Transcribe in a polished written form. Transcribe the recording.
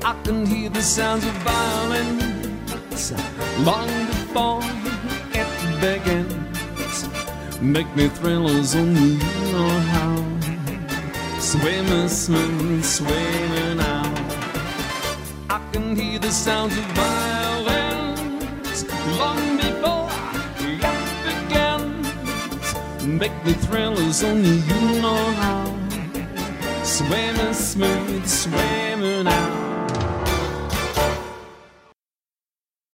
I can hear the sounds of violence long before it begins. Make me thrillers on you know how. Sway me smooth, sway me now. I can hear the sounds of violence long before it begins. Make me thrillers on you know how. Sway me smooth, sway me now.